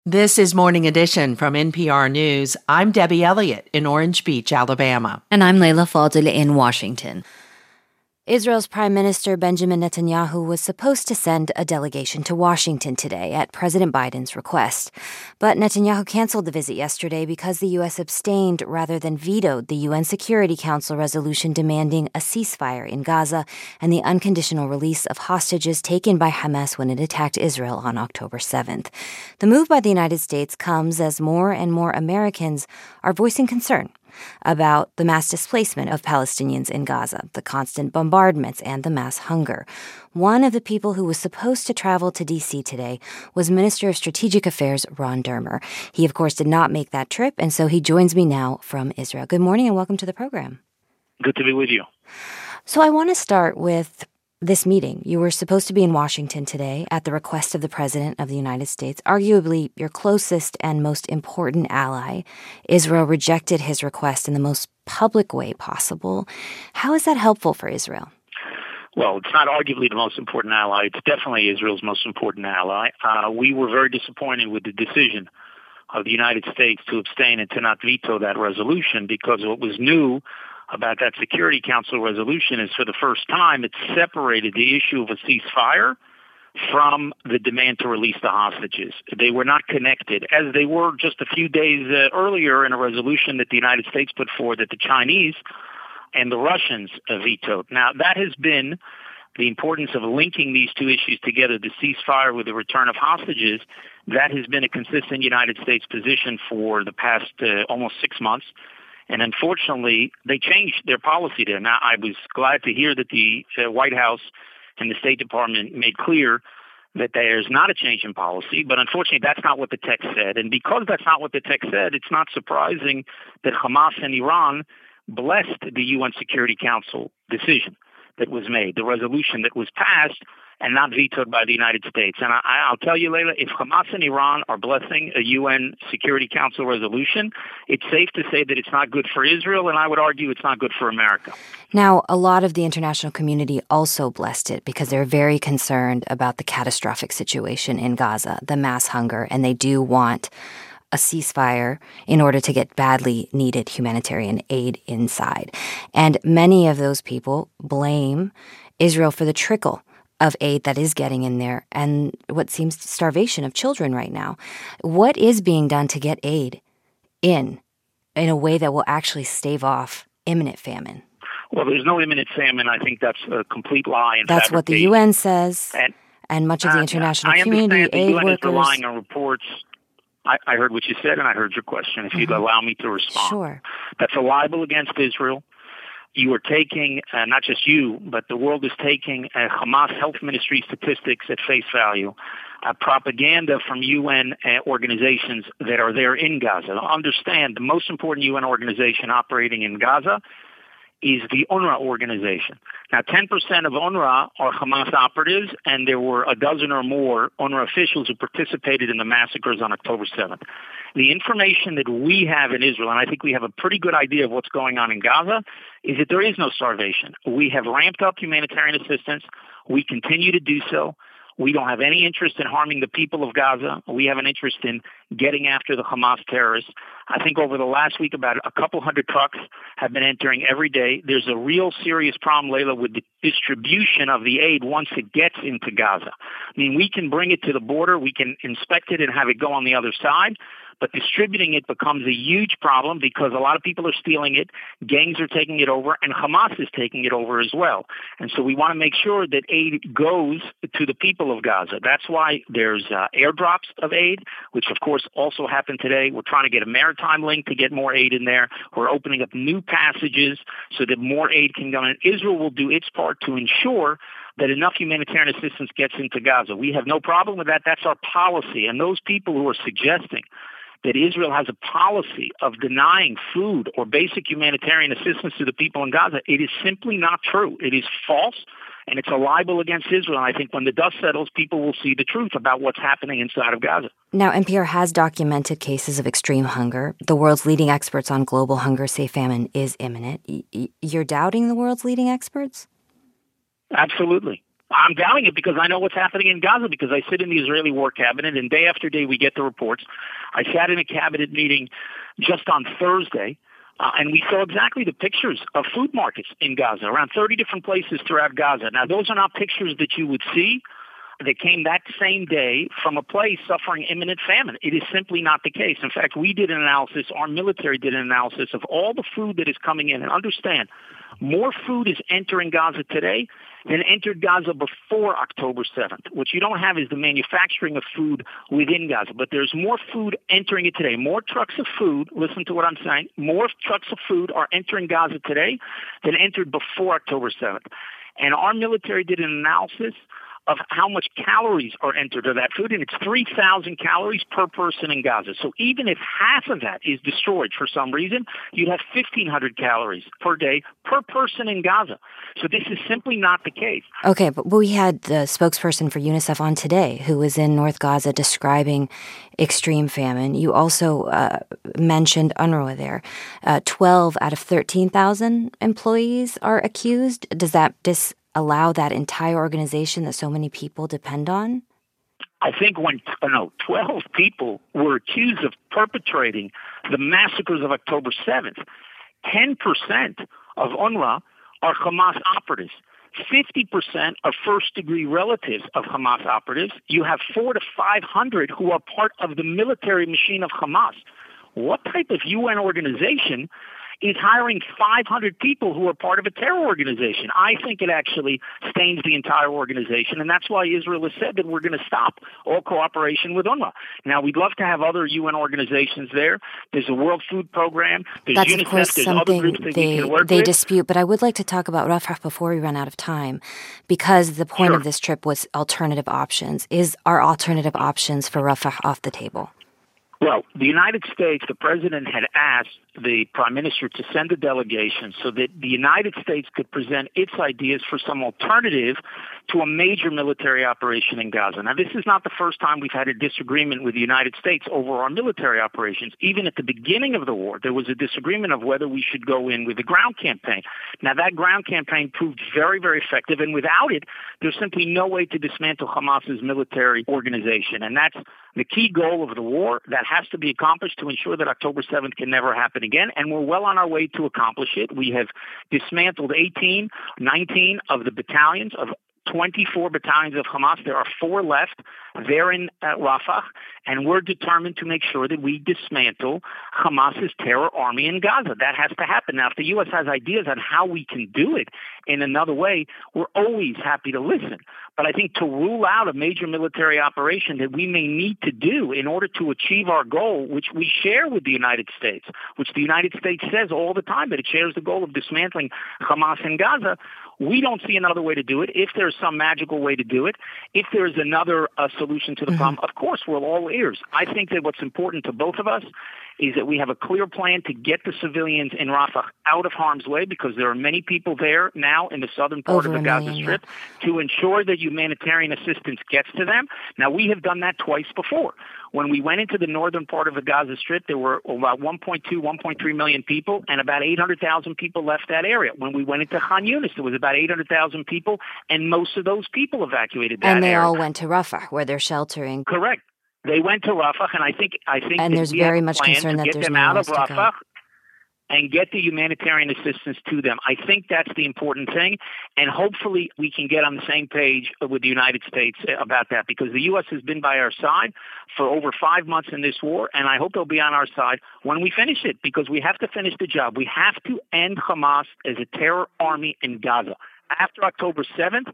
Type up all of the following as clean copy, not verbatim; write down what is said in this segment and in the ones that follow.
This is Morning Edition from NPR News. I'm Debbie Elliott in Orange Beach, Alabama. And I'm Leila Fadel in Washington. Israel's Prime Minister Benjamin Netanyahu was supposed to send a delegation to Washington today at President Biden's request. But Netanyahu canceled the visit yesterday because the U.S. abstained rather than vetoed the UN Security Council resolution demanding a ceasefire in Gaza and the unconditional release of hostages taken by Hamas when it attacked Israel on October 7th. The move by the United States comes as more and more Americans are voicing concern about the mass displacement of Palestinians in Gaza, the constant bombardments, and the mass hunger. One of the people who was supposed to travel to D.C. today was Minister of Strategic Affairs Ron Dermer. He, of course, did not make that trip, and so he joins me now from Israel. Good morning and welcome to the program. Good to be with you. So I want to start with this meeting. You were supposed to be in Washington today at the request of the President of the United States, arguably your closest and most important ally. Israel rejected his request in the most public way possible. How is that helpful for Israel? Well, it's not arguably the most important ally. It's definitely Israel's most important ally. We were very disappointed with the decision of the United States to abstain and to not veto that resolution, because what was new about that Security Council resolution is for the first time it separated the issue of a ceasefire from the demand to release the hostages. They were not connected, as they were just a few days earlier in a resolution that the United States put forward that the Chinese and the Russians vetoed. Now, that has been the importance of linking these two issues together, the ceasefire with the return of hostages. That has been a consistent United States position for the past almost 6 months. And unfortunately, they changed their policy there. Now, I was glad to hear that the White House and the State Department made clear that there's not a change in policy, but unfortunately, that's not what the text said. And because that's not what the text said, it's not surprising that Hamas and Iran blessed the UN Security Council decision that was made, the resolution that was passed and not vetoed by the United States. And I'll tell you, Leila, if Hamas and Iran are blessing a UN Security Council resolution, it's safe to say that it's not good for Israel, and I would argue it's not good for America. Now, a lot of the international community also blessed it because they're very concerned about the catastrophic situation in Gaza, the mass hunger, and they do want a ceasefire in order to get badly needed humanitarian aid inside. And many of those people blame Israel for the trickle of aid that is getting in there and what seems starvation of children right now. What is being done to get aid in a way that will actually stave off imminent famine? Well, there's no imminent famine. I think that's a complete lie. And that's what the UN says, and much of the international community, aid workers. Is relying on reports. I heard what you said, and I heard your question. If you'd allow me to respond. Sure. That's a libel against Israel. You are taking, not just you, but the world is taking Hamas Health Ministry statistics at face value, propaganda from UN organizations that are there in Gaza. Understand, the most important UN organization operating in Gaza is the UNRWA organization. Now, 10% of UNRWA are Hamas operatives, and there were a dozen or more UNRWA officials who participated in the massacres on October 7th. The information that we have in Israel, and I think we have a pretty good idea of what's going on in Gaza, is that there is no starvation. We have ramped up humanitarian assistance. We continue to do so. We don't have any interest in harming the people of Gaza. We have an interest in getting after the Hamas terrorists. I think over the last week, about a couple hundred trucks have been entering every day. There's a real serious problem, Leila, with the distribution of the aid once it gets into Gaza. I mean, we can bring it to the border. We can inspect it and have it go on the other side. But distributing it becomes a huge problem because a lot of people are stealing it, gangs are taking it over, and Hamas is taking it over as well. And so we want to make sure that aid goes to the people of Gaza. That's why there's airdrops of aid, which of course also happened today. We're trying to get a maritime link to get more aid in there. We're opening up new passages so that more aid can go in. Israel will do its part to ensure that enough humanitarian assistance gets into Gaza. We have no problem with that. That's our policy. And those people who are suggesting that Israel has a policy of denying food or basic humanitarian assistance to the people in Gaza, it is simply not true. It is false, and it's a libel against Israel. And I think when the dust settles, people will see the truth about what's happening inside of Gaza. Now, NPR has documented cases of extreme hunger. The world's leading experts on global hunger say famine is imminent. You're doubting the world's leading experts? Absolutely. I'm doubting it because I know what's happening in Gaza, because I sit in the Israeli War Cabinet, and day after day we get the reports. I sat in a cabinet meeting just on Thursday, and we saw exactly the pictures of food markets in Gaza, around 30 different places throughout Gaza. Now, those are not pictures that you would see. They came that same day from a place suffering imminent famine. It is simply not the case. In fact, we did an analysis, our military did an analysis of all the food that is coming in. And understand, more food is entering Gaza today than entered Gaza before October 7th. What you don't have is the manufacturing of food within Gaza, but there's more food entering it today. More trucks of food, listen to what I'm saying, more trucks of food are entering Gaza today than entered before October 7th. And our military did an analysis of how much calories are entered of that food, and it's 3,000 calories per person in Gaza. So even if half of that is destroyed for some reason, you'd have 1,500 calories per day per person in Gaza. So this is simply not the case. Okay, but we had the spokesperson for UNICEF on today who was in North Gaza describing extreme famine. You also mentioned UNRWA there. 12 out of 13,000 employees are accused. Does that allow that entire organization that so many people depend on? I think 12 people were accused of perpetrating the massacres of October 7th. 10% of UNRWA are Hamas operatives. 50% are first-degree relatives of Hamas operatives. You have 400 to 500 who are part of the military machine of Hamas. What type of UN organization is hiring 500 people who are part of a terror organization? I think it actually stains the entire organization, and that's why Israel has said that we're going to stop all cooperation with UNRWA. Now, we'd love to have other UN organizations there. There's a World Food Program. There's that's, UNICEF. of course, there's something other groups that we can work they with. dispute, but I would like to talk about Rafah before we run out of time, because the point of this trip was alternative options. Are alternative options for Rafah off the table? Well, the United States, the president had asked the prime minister to send a delegation so that the United States could present its ideas for some alternative to a major military operation in Gaza. Now, this is not the first time we've had a disagreement with the United States over our military operations. Even at the beginning of the war, there was a disagreement of whether we should go in with a ground campaign. Now, that ground campaign proved very, very effective, and without it, there's simply no way to dismantle Hamas's military organization. And that's the key goal of the war that has to be accomplished to ensure that October 7th can never happen again, and we're well on our way to accomplish it. We have dismantled 19 of the battalions of 24 battalions of Hamas. There are 4 left. They're in Rafah, and we're determined to make sure that we dismantle Hamas's terror army in Gaza. That has to happen. Now, if the U.S. has ideas on how we can do it in another way, we're always happy to listen. But I think to rule out a major military operation that we may need to do in order to achieve our goal, which we share with the United States, which the United States says all the time that it shares the goal of dismantling Hamas in Gaza, we don't see another way to do it. If there's some magical way to do it, if there's another solution to the problem, of course, we're all ears. I think that what's important to both of us is that we have a clear plan to get the civilians in Rafah out of harm's way, because there are many people there now in the southern part of the Gaza Strip, to ensure that humanitarian assistance gets to them. Now, we have done that twice before. When we went into the northern part of the Gaza Strip, there were about 1.3 million people, and about 800,000 people left that area. When we went into Khan Yunis, there was about 800,000 people, and most of those people evacuated that area. And they all went to Rafah, where they're sheltering. Correct. They went to Rafah, and I think and there's very much concern that get there's them nowhere out of else to Rafah go. and get the humanitarian assistance to them. I think that's the important thing, and hopefully we can get on the same page with the United States about that, because the U.S. has been by our side for over 5 months in this war, and I hope they'll be on our side when we finish it, because we have to finish the job. We have to end Hamas as a terror army in Gaza. After October 7th,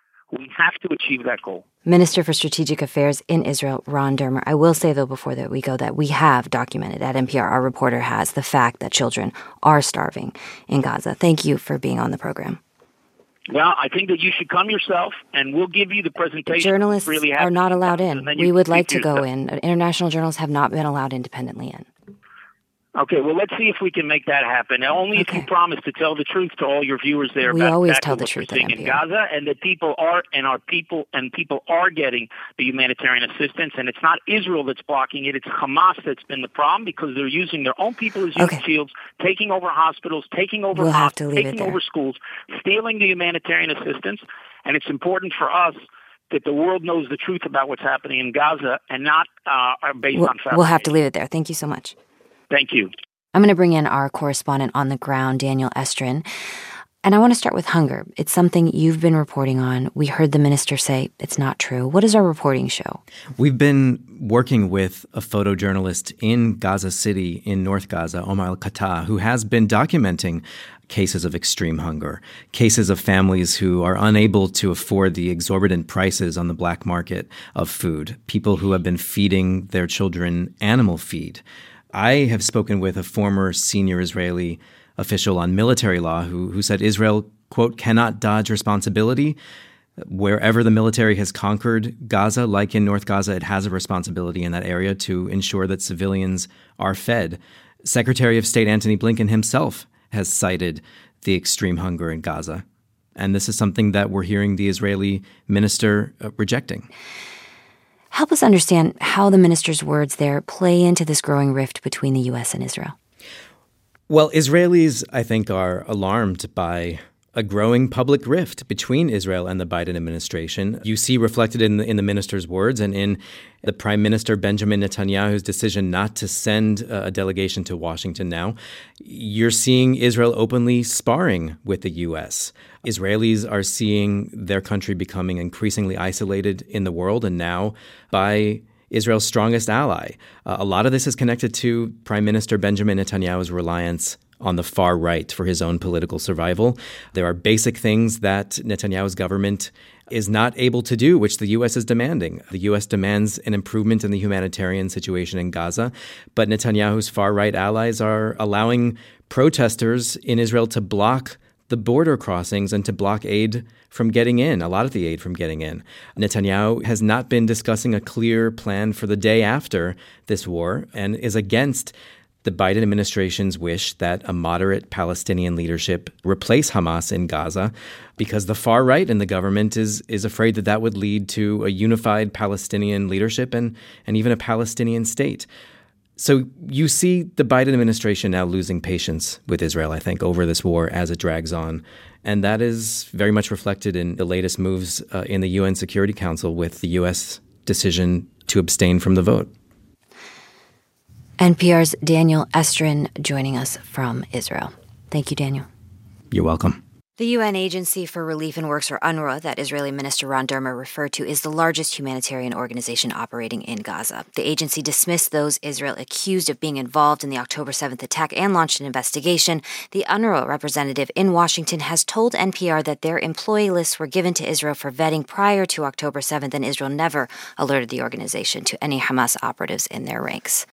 we have to achieve that goal. Minister for Strategic Affairs in Israel, Ron Dermer. I will say, though, before that we go, that we have documented at NPR, our reporter has, the fact that children are starving in Gaza. Thank you for being on the program. Well, I think that you should come yourself, and we'll give you the presentation. Journalists really are not allowed in. We would like to go yourself in. International journalists have not been allowed independently in. Okay, well, let's see if we can make that happen. Now, only if you promise to tell the truth to all your viewers there we about always exactly tell the what truth you're seeing at in NPR. Gaza, and that people are getting the humanitarian assistance, and it's not Israel that's blocking it. It's Hamas that's been the problem, because they're using their own people as human shields, taking over hospitals, taking over mosques, taking over schools, stealing the humanitarian assistance. And it's important for us that the world knows the truth about what's happening in Gaza and not based on fabrication. We'll have to leave it there. Thank you so much. Thank you. I'm going to bring in our correspondent on the ground, Daniel Estrin. And I want to start with hunger. It's something you've been reporting on. We heard the minister say it's not true. What does our reporting show? We've been working with a photojournalist in Gaza City in North Gaza, Omar Al-Khattah, who has been documenting cases of extreme hunger, cases of families who are unable to afford the exorbitant prices on the black market of food, people who have been feeding their children animal feed. I have spoken with a former senior Israeli official on military law who said Israel, quote, cannot dodge responsibility. Wherever the military has conquered Gaza, like in North Gaza, it has a responsibility in that area to ensure that civilians are fed. Secretary of State Antony Blinken himself has cited the extreme hunger in Gaza. And this is something that we're hearing the Israeli minister rejecting. Help us understand how the minister's words there play into this growing rift between the U.S. and Israel. Well, Israelis, I think, are alarmed by a growing public rift between Israel and the Biden administration. You see reflected in the minister's words and in the Prime Minister Benjamin Netanyahu's decision not to send a delegation to Washington now. You're seeing Israel openly sparring with the U.S. Israelis are seeing their country becoming increasingly isolated in the world, and now by Israel's strongest ally. A lot of this is connected to Prime Minister Benjamin Netanyahu's reliance on the far right for his own political survival. There are basic things that Netanyahu's government is not able to do, which the U.S. is demanding. The U.S. demands an improvement in the humanitarian situation in Gaza, but Netanyahu's far-right allies are allowing protesters in Israel to block the border crossings and to block aid from getting in, a lot of the aid from getting in. Netanyahu has not been discussing a clear plan for the day after this war and is against the Biden administration's wish that a moderate Palestinian leadership replace Hamas in Gaza, because the far right in the government is afraid that that would lead to a unified Palestinian leadership and even a Palestinian state. So you see the Biden administration now losing patience with Israel, I think, over this war as it drags on. And that is very much reflected in the latest moves in the UN Security Council with the U.S. decision to abstain from the vote. NPR's Daniel Estrin joining us from Israel. Thank you, Daniel. You're welcome. The UN Agency for Relief and Works, or UNRWA, that Israeli Minister Ron Dermer referred to, is the largest humanitarian organization operating in Gaza. The agency dismissed those Israel accused of being involved in the October 7th attack and launched an investigation. The UNRWA representative in Washington has told NPR that their employee lists were given to Israel for vetting prior to October 7th, and Israel never alerted the organization to any Hamas operatives in their ranks.